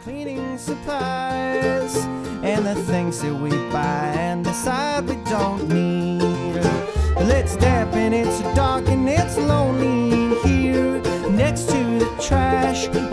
cleaning supplies and the things that we buy and decide we don't need. Let's dap and it's dark and it's lonely here next to the trash.